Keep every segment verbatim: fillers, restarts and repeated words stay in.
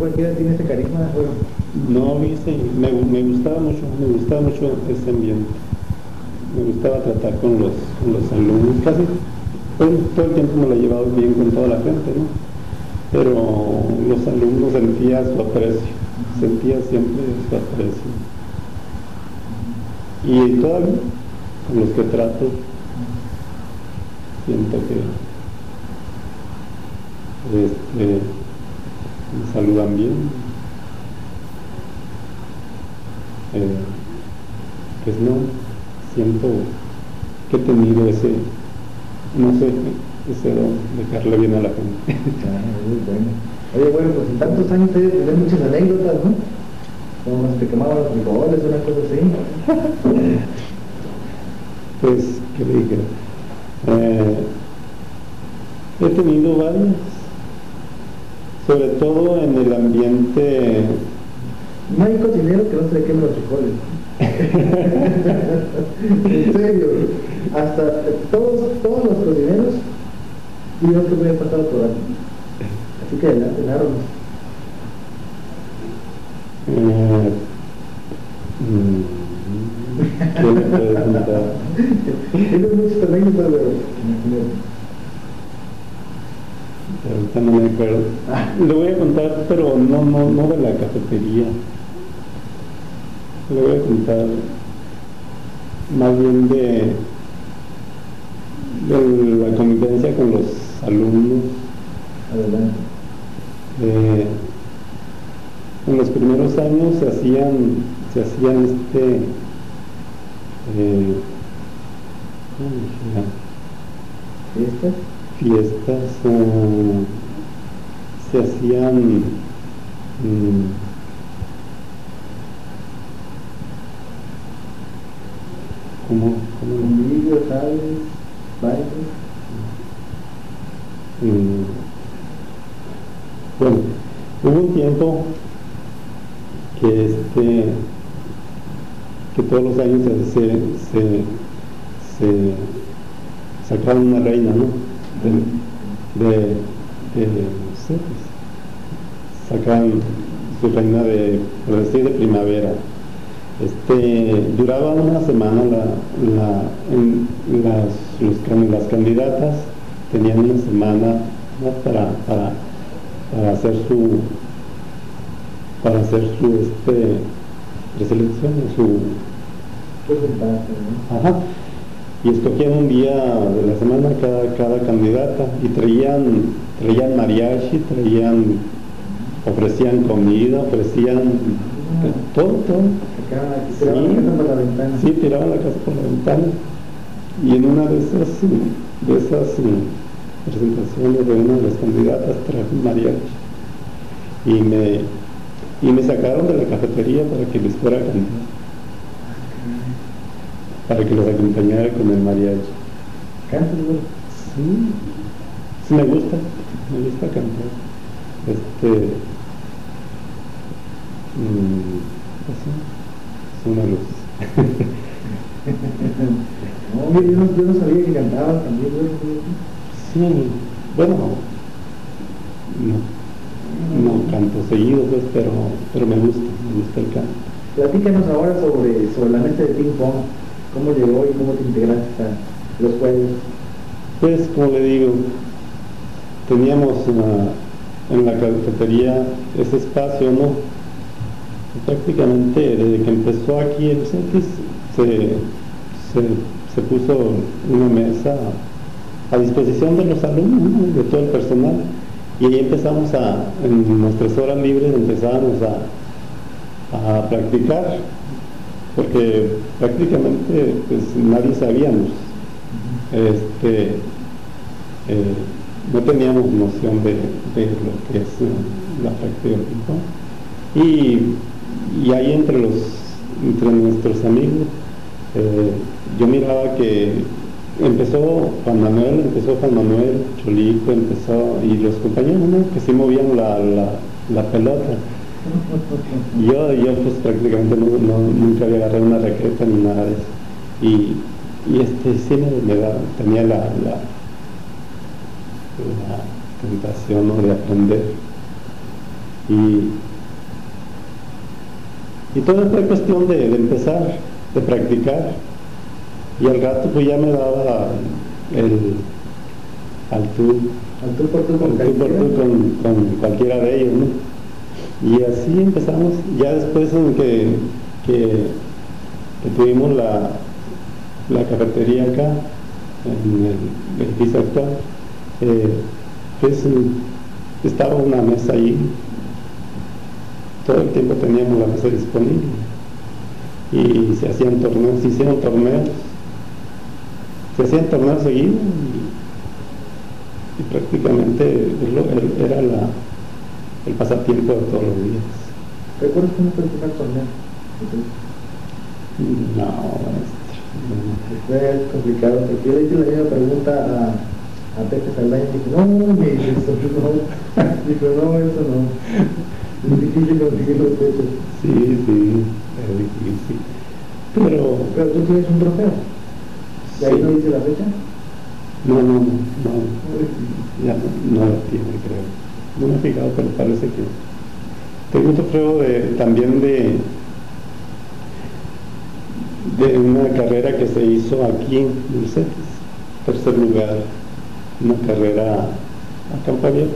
Cualquiera tiene ese carisma de juego. No, viste, me, me gustaba mucho, me gustaba mucho ese ambiente. Me gustaba tratar con los, con los alumnos, casi todo, todo el tiempo me lo he llevado bien con toda la gente, ¿no? Pero los alumnos sentía su aprecio, sentía siempre su aprecio. Y todavía, con los que trato, siento que este, me saludan bien. Eh, pues no, siento que he tenido ese, no sé, ese don de dejarle bien a la gente. Ah, muy bueno. Oye, bueno, pues en tantos años hay de tener muchas anécdotas, ¿no? Como te quemaban los frijoles, una cosa así. Pues, ¿qué le dije? Eh, he tenido varias, sobre todo en el ambiente. No hay cocinero que no se le queme los frijoles. En serio, hasta todos, todos los cocineros, y yo que voy a pasar por ahí. Así que adelante, narranos. Eh, mm, ¿Qué le puedo contar? Tienes muchas anécdotas, pero Ahorita no me acuerdo. Le voy a contar, pero no, no, no de la cafetería. Le voy a contar más bien de, de la convivencia con los alumnos. adelante. Eh, en los primeros años se hacían, se hacían este, eh, ¿cómo se llama? ¿Fiestas? Fiestas, uh, se hacían mm, ¿cómo, cómo? Convivios, sales, bailes. Mm, bueno, hubo un tiempo que este que todos los años se, se, se, se sacaban una reina, ¿no? De, de, de no sé, pues, sacaban su reina de, por decir, de primavera. Este, duraba una semana la, la, en, las, los, las candidatas tenían una semana, ¿no? para, para, para hacer su para hacer su este preselección, su Presentarse, ¿no? ajá, y escogían un día de la semana cada, cada candidata y traían, traían mariachi, traían, ofrecían comida, ofrecían todo, todo. Acá, tiraban la casa por la ventana. Sí, tiraban la casa por la ventana. Y en una de esas, de esas presentaciones de una de las candidatas trajo un mariachi. Y me, y me sacaron de la cafetería para que les fuera a cantar. Para que los acompañara con el mariachi. ¿Cantas, güey? Sí, sí me gusta, me gusta cantar. Este, mmm, así, es una luz. No, yo no, yo no sabía que cantabas también, güey. Sí, bueno, no, no canto seguido, pues, pero, pero me gusta, me gusta el canto. Platícanos ahora sobre, sobre la mesa de ping pong. ¿Cómo llegó y cómo te integraste a los juegos? Pues, como le digo, teníamos una, en la cafetería ese espacio, ¿no? Y prácticamente desde que empezó aquí el C X se, se, se puso una mesa a disposición de los alumnos, ¿no? De todo el personal. Y ahí empezamos a, en nuestras horas libres empezábamos a, a practicar, porque prácticamente pues nadie sabíamos, este, eh, no teníamos noción de, de lo que es uh, la práctica del ping-pong. Y, y ahí entre los, entre nuestros amigos, eh, yo miraba que empezó Juan Manuel, empezó Juan Manuel, Cholico, empezó, y los compañeros, ¿no? Que sí movían la, la, la pelota. Yo, yo pues prácticamente no, no, nunca había agarrado una raqueta ni nada de eso. Y, y este sí me, me da, tenía la, la, la tentación, ¿no? De aprender. Y, y todo fue cuestión de, de empezar, de practicar. Y al rato pues ya me daba el al tú, Al tú por tú con al tú por tú con, con cualquiera de ellos, ¿no? Y así empezamos. Ya después en que, que, que tuvimos la, la cafetería acá, en el edificio actual, eh, pues estaba una mesa ahí, todo el tiempo teníamos la mesa disponible y se hacían torneos, se hicieron torneos, se hacían torneos seguidos y, y prácticamente era la, el pasatiempo de todos los días. ¿Recuerdas cómo fue el primer torneo? No, maestro. Fue complicado, porque yo le hice la misma pregunta a, a Pepe Saldaña y dije, no, me dice eso, no, dijo, no, eso no, es difícil conseguir los pechos. Sí, sí, es difícil, pero... Pero tú tienes un trofeo, ¿de ahí sí. no dice la fecha? No, no, no, no, ya no, no la tiene, creo, no me he fijado, pero parece que... Tengo un trofeo de, también de... de una carrera que se hizo aquí en el CETES, tercer lugar, una carrera a campo abierto,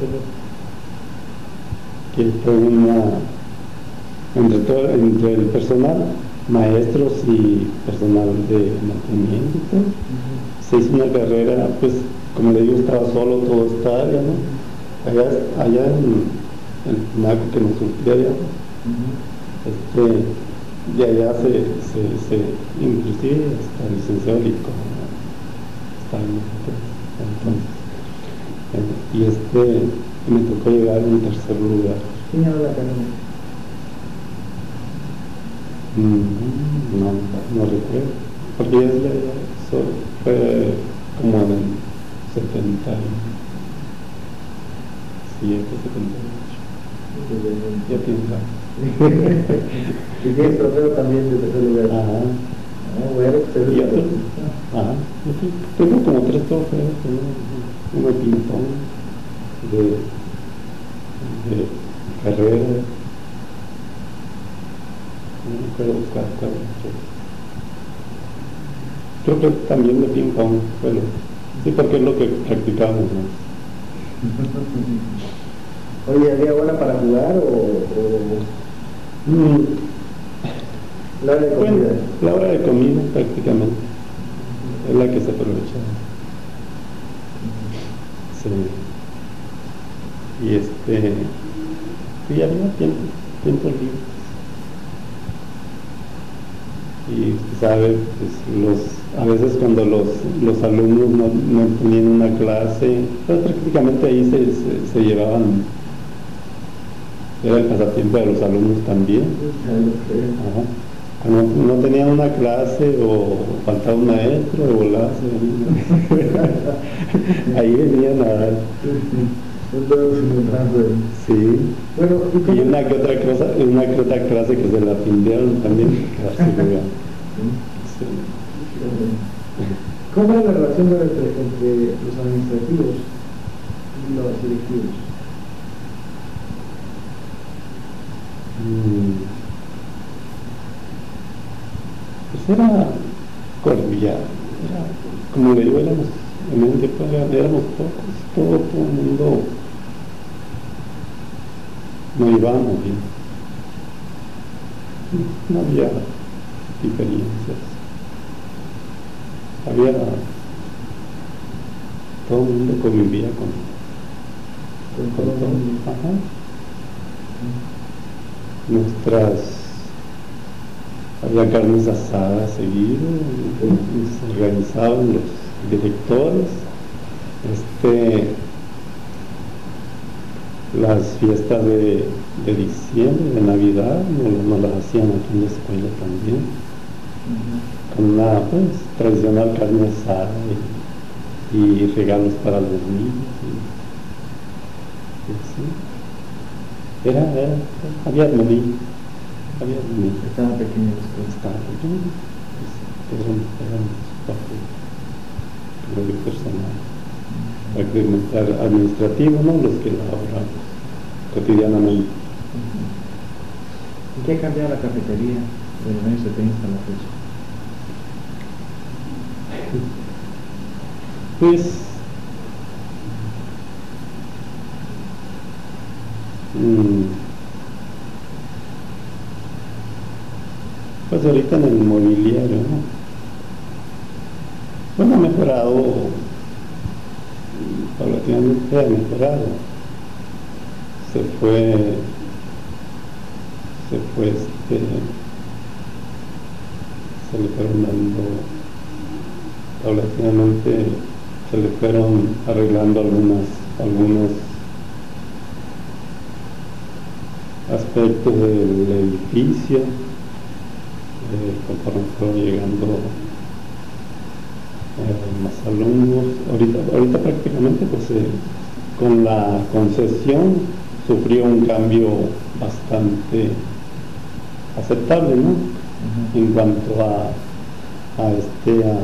que fue una, entre, todo, entre el personal, maestros y personal de mantenimiento, uh-huh. Se hizo una carrera, pues como le digo, estaba solo todo esta área, ¿no? Allá, allá en el naco que nos surtía allá, uh-huh. este, y allá se, se, se inclusive hasta el licenciado Lico está en entonces, y este me tocó llegar en tercer lugar. ¿Quién era la carrera? Mm, no, no recuerdo, porque ya, ya, ya so, fue como en el setenta y siete, setenta y ocho. Ya tiene rato. Y tienes trofeo también de tercer lugar. Ajá. Ah, bueno, pues y otro, ajá. Tengo como tres trofeos, uno de ping-pong, de, de carrera, no me acuerdo cuál, cuál, creo que también de ping-pong, bueno, sí, porque es lo que practicamos, ¿no? Oye, ¿había hora para jugar o...? o... Mm. La hora de comida. Bueno, la hora de comida prácticamente es la que se aprovecha. Sí. Y este, y había tiempo, tiempo libre. Y usted sabe, pues, los, a veces cuando los, los alumnos no, no tenían una clase, pues prácticamente ahí se, se, se llevaban, era el pasatiempo de los alumnos también. Ajá. Cuando no tenían una clase o faltaba un maestro o volaba, ahí venían a dar. Sí. Bueno, ¿y, y una que otra cosa, una que otra clase que se la pindearon también. Sí. ¿Cómo es la relación entre, entre los administrativos y los directivos? Mm. Pues era cordial, era, como le digo, éramos, en un tiempo éramos pocos, todo, todo el mundo nos llevábamos bien, no había diferencias, había, todo el mundo convivía con, con, con todo. Ajá. Nuestras había carnes asadas seguido, se organizaban los directores, este, las fiestas de, de diciembre, de Navidad, nos, nos las hacían aquí en la escuela también, uh-huh. Con una pues tradicional carne asada y, y regalos para los niños, y, y así. Era, era, había armonía. Había niños. Estaban pequeños. Estaban pequeños. Eran, eran parte del personal. Prácticamente administrativo, ¿no? Los que laboramos cotidianamente. ¿En qué ha cambiado la cafetería de los años setenta a la fecha? Pues mm, pues ahorita en el mobiliario, ¿no? Bueno, ha mejorado, paulatinamente ha mejorado. Se fue, se fue este, se le fueron dando, paulatinamente se le fueron arreglando algunas, algunos aspectos del edificio, eh, conforme fueron llegando eh, más alumnos. Ahorita, ahorita prácticamente pues eh, con la concesión sufrió un cambio bastante aceptable, ¿no? Uh-huh. En cuanto a, a este a,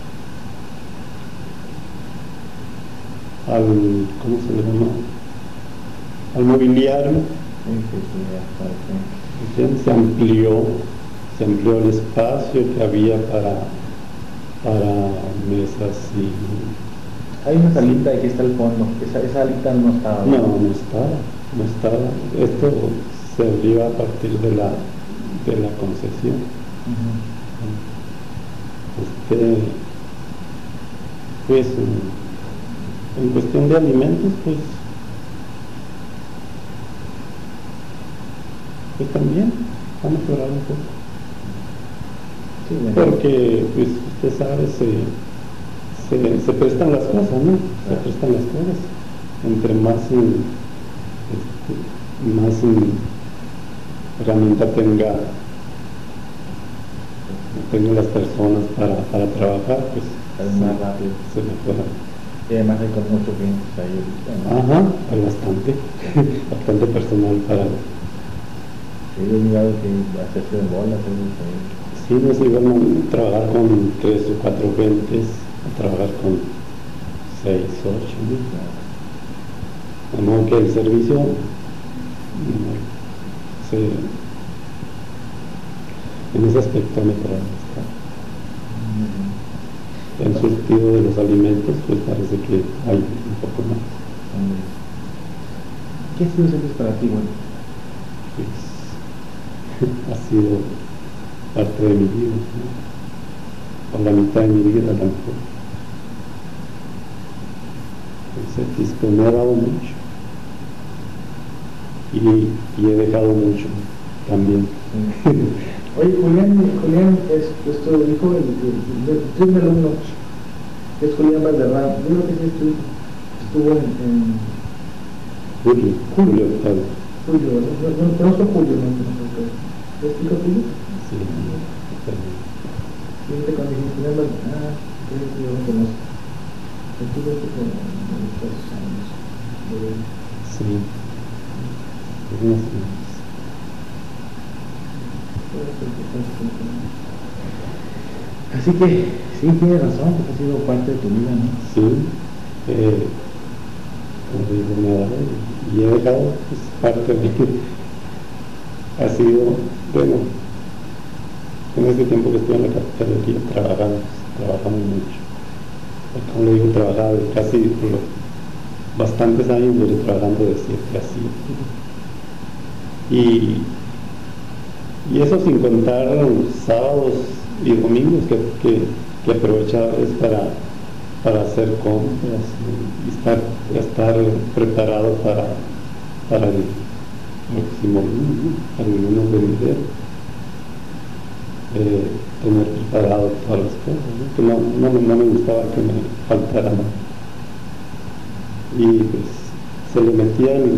al ¿cómo se le llama? Al mobiliario. Sí, sí, sí, ya está, sí. Se amplió, se amplió el espacio que había para, para mesas y... Hay una salita y aquí está el fondo, esa, esa salita no estaba. No, no estaba, no estaba. Esto se abrió a partir de la, de la concesión. Uh-huh. Este, pues, en, en cuestión de alimentos, pues, pues también ha mejorado un poco. Sí, bueno. Porque, pues, usted sabe, se, se, se prestan las cosas, ¿no? Se prestan las cosas. Entre más, este, más herramienta tenga, tenga las personas para, para trabajar, pues es más rápido. Se mejora. Y además hay con mucho clientes ahí. ¿No? Ajá, hay bastante, bastante personal para... Sí, yo he mirado que hacerse de bolas. Sí, no es igual no, trabajar con tres o cuatro gentes, a trabajar con seis, ocho, ¿no? De modo que el servicio no, se, en ese aspecto ha mejorado bastante. El surtido de los alimentos, pues parece que hay un poco más. ¿Qué ha sido ese para ti, bueno? Pues, ha sido parte de mi vida, ¿no? O la mitad de mi vida a lo mejor. Ese disco me ha dado mucho. Y, y he dejado mucho también. Oye, Julián, Julián es nuestro hijo, es un alumno, es Julián Valderrama. Yo creo que sí estuvo, estuvo en, en Julio, Julio, claro. Julio, no, no, no conozco Julio, no conozco. ¿Te explico Julio? Sí, siempre cuando dije Julián Valderrama, ah, creo que yo lo conozco. Estuvo hace como muchos años. Sí. Unos años. Así que sí, tienes razón, pues ha sido parte de tu vida, ¿no? Sí, eh, como digo, me ha dado y he dejado pues, parte de mí. Ha sido, bueno, en ese tiempo que estuve en la cafetería trabajamos, trabajamos mucho. Como le digo, trabajaba casi por los bastantes años, duré trabajando de siete a siete. Y Y eso sin contar sábados y domingos que, que, que aprovechaba para, para hacer compras y estar, estar preparado para, para el próximo para el lunes venidero. Eh, tener preparado todas las cosas, ¿no? Que no, no, no me gustaba que me faltara nada. Y pues se le metía el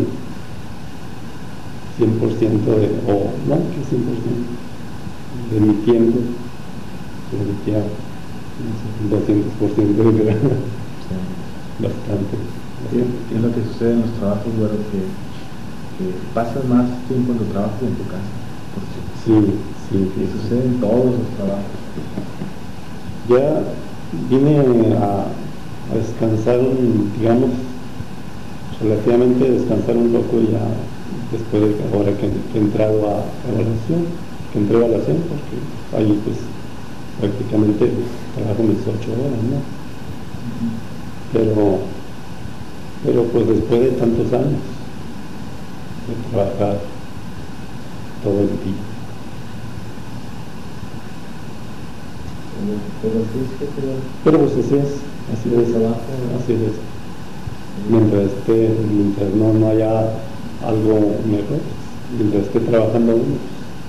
cien por ciento de, o no, que cien por ciento de mi tiempo, le metía no sé, doscientos por ciento de grana. Sí. Bastante. Sí, es lo que sucede en los trabajos, bueno, que, que pasas más tiempo en tu trabajo que en tu casa. Sí, sí. Y sucede en todos los trabajos. Ya vine a, a descansar, digamos, relativamente descansar un poco ya después de que ahora que, que he entrado a evaluación, que entré a evaluación, porque ahí pues prácticamente pues, trabajo mis ocho horas, ¿no? Pero, pero pues después de tantos años de trabajar todo el día. Pero sí, sí, pero Pero pues así es, así el es, trabajo, así es. Mientras esté, mientras no, no haya algo mejor, mientras esté trabajando uno.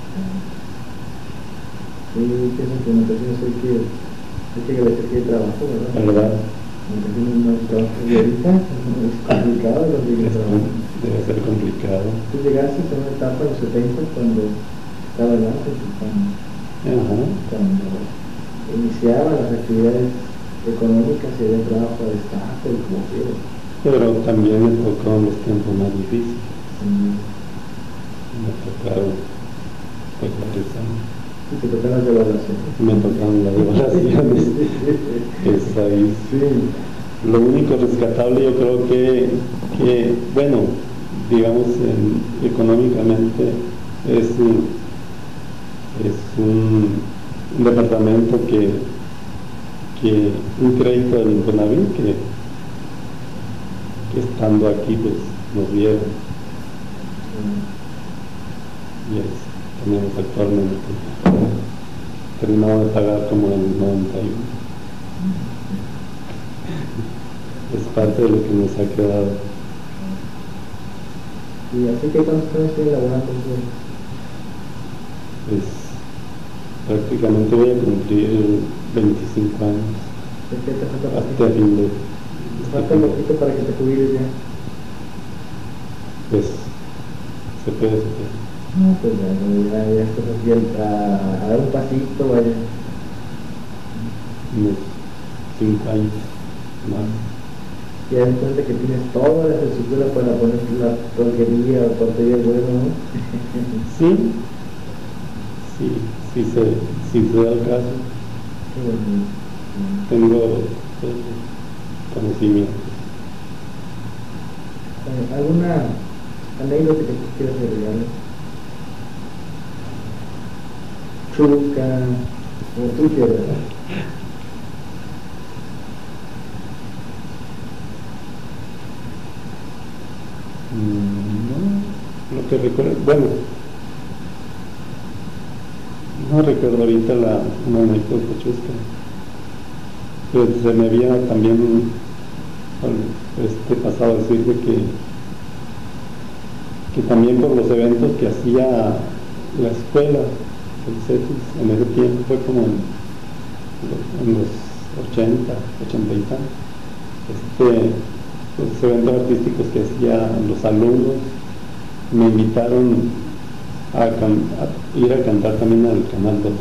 sí, que esa implementación hay que, hay que agradecer que hay trabajo, ¿verdad? La verdad, Aunque tiene un mal trabajo y ahorita es complicado conseguir es- trabajo. debe ser complicado. Tú llegaste a una etapa en los setenta cuando estaba el arte, cuando, Ajá. cuando iniciaban las actividades económicas y había trabajo de Estado y como quieras. Pero también me tocaron los tiempos más difíciles. Sí. Me tocaron pues varios años. Y te tocan las evaluaciones. Me tocaron las evaluaciones. Es ahí. Sí. Lo único rescatable yo creo que, que bueno, digamos en- económicamente es un, es un, un departamento que, que un crédito del Infonavit que, que estando aquí pues nos dieron y es, tenemos actualmente, terminamos de pagar como en el noventa y uno. Es parte de lo que nos ha quedado. Y así que cuántos años tiene laborando tú? Pues prácticamente voy a cumplir veinticinco años ¿De qué te falta hasta poquito? fin de Te falta un poquito para que te jubiles ya. pues se puede, se puede. No, pues ya, no, ya, ya estás aquí a, a, a dar un pasito, vaya. Unos cinco años más. Y ya das cuenta que tienes toda la infraestructura para poner la torquería o portería bueno, ¿no? Sí, sí, sí se, sí se da el caso. Qué bonito. Tengo pues, conocimiento. Eh, ¿Alguna anécdota que tú quieras agregarle? Chusca, como tú quieras. Mm, No, no te recuerdo, bueno, no recuerdo ahorita la, una anécdota chusca, pero se me había también este, pasado a decir de que, que también por los eventos que hacía la escuela, el CETIS, en ese tiempo fue como en, en los ochenta, ochenta y tantos, este, los eventos artísticos que hacían los alumnos, me invitaron a, can, a ir a cantar también al Canal dos.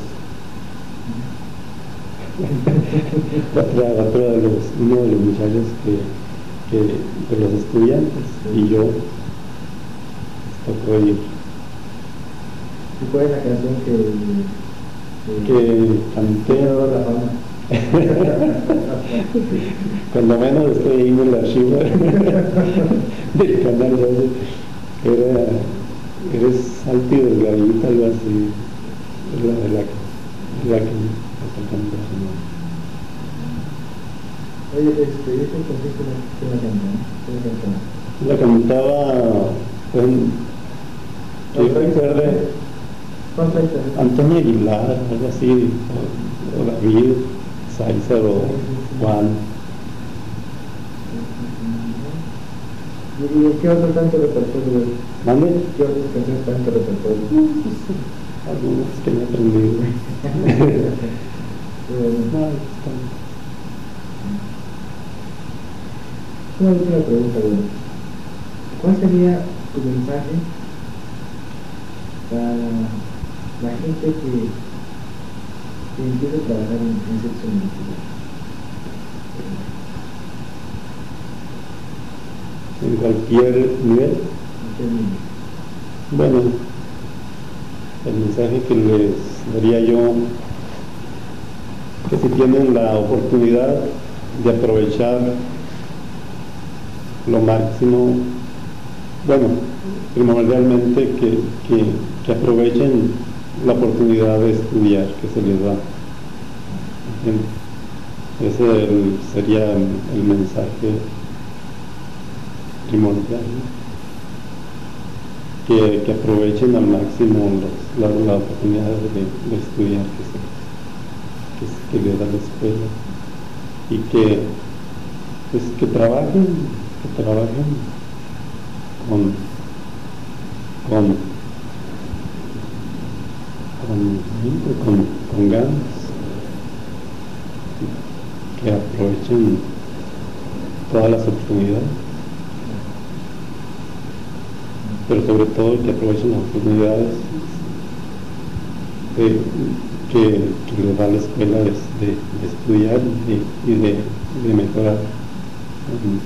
otra, otra de los, uno de los muchachos que, que de los estudiantes y yo tocó ir. ¿Y cuál es la canción que, que, Que canté te ha dado la fama? cuando menos estoy ahí en el archivo del Canal dos, era eres alto y delgadita, algo así, la, la, la que está cantando. Oye, este, ¿y ese consiste en una canción? ¿Qué La cantaba, en, que yo recuerde, ¿Cuánto hay? Antonio Aguilar, algo así, o, o David, Sáizer o Juan. ¿Y qué otro tanto repertorio? ¿Mande? ¿Qué otras canciones están en tu repertorio? Algunos que me he aprendido. Bueno, No, están- una última pregunta, bueno. ¿Cuál sería tu mensaje para la gente que, que empieza a trabajar en, en sexo municipal? en cualquier nivel? Bueno, el mensaje que les daría yo, que si tienen la oportunidad de aprovechar lo máximo bueno, primordialmente que, que, que aprovechen la oportunidad de estudiar que se les da. Ese el, sería el, el mensaje primordial, ¿no? Que, que aprovechen al máximo los, la, la oportunidad de, de estudiar que, se, que, que les da la escuela, y que, pues, que trabajen, que trabajen con, con, con, con, con ganas, que aprovechen todas las oportunidades, pero sobre todo que aprovechen las oportunidades de, que, que les da la escuela de, de, de estudiar y, y de, de mejorar en,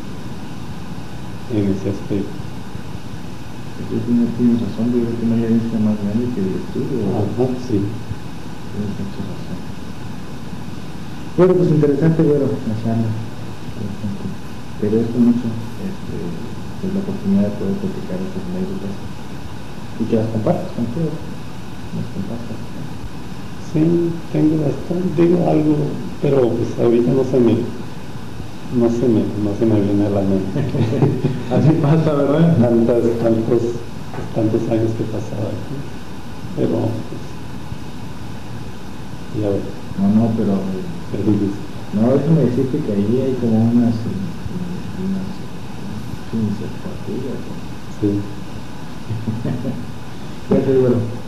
en ese aspecto. Entonces no tienes razón, yo creo que no hay herencia más grande que el estudio. Ajá, sí. Tienes mucha razón. Bueno, pues interesante, bueno, la charla. Te agradezco mucho este, pues, la oportunidad de poder platicar estas anécdotas y que las compartas contigo. Las compartas. Sí, tengo bastante, digo algo, pero pues ahorita no se me, no se me, no se me viene a la mente. Así pasa, ¿verdad? Tantas, tantos, pues, tantos años que he pasado aquí, pero pues, ya ves. No, no, pero no, déjame decirte que ahí hay como unas unas iniciativas. Sí. Gracias, bueno.